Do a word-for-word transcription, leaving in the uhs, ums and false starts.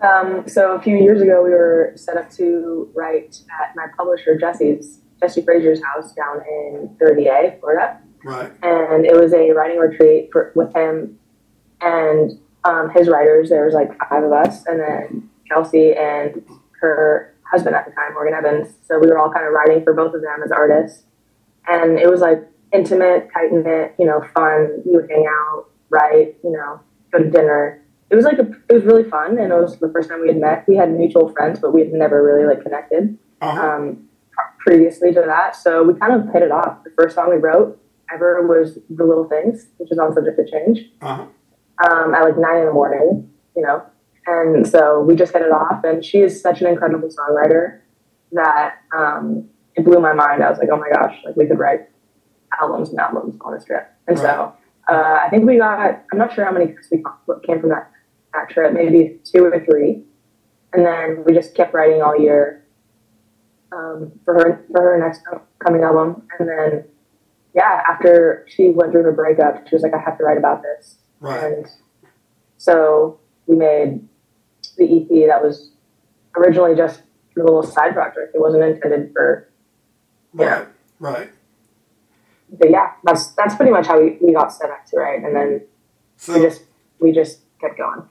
Um, so a few years ago, we were set up to write at my publisher Jesse's Jesse Frazier's house down in thirty A, Florida. Right. And it was a writing retreat for, with him and um, his writers. There was like five of us, and then Kelsey and her husband at the time, Morgan Evans. So we were all kind of writing for both of them as artists, and it was like intimate, tight knit, you know, fun. We would hang out, write, you know, go to dinner. It was like a, it was really fun, and it was the first time we had met. We had mutual friends, but we had never really like connected Uh-huh. um, previously to that. So we kind of hit it off. The first song we wrote ever was "The Little Things," which is on Subject to Change. Uh-huh. Um, at like nine in the morning, you know, and so we just hit it off. And she is such an incredible songwriter that um, it blew my mind. I was like, oh my gosh, like we could write albums and albums on this trip. And Right. so uh, I think we got, I'm not sure how many we came from that, that trip, maybe two or three. And then we just kept writing all year um, for her for her next coming album. And then, yeah, after she went through her breakup, she was like, I have to write about this. Right. And so we made the E P that was originally just a little side project. It wasn't intended for, you Right. know, Right. but yeah, that's that's pretty much how we, we got set up to write, and then So we just we just kept going.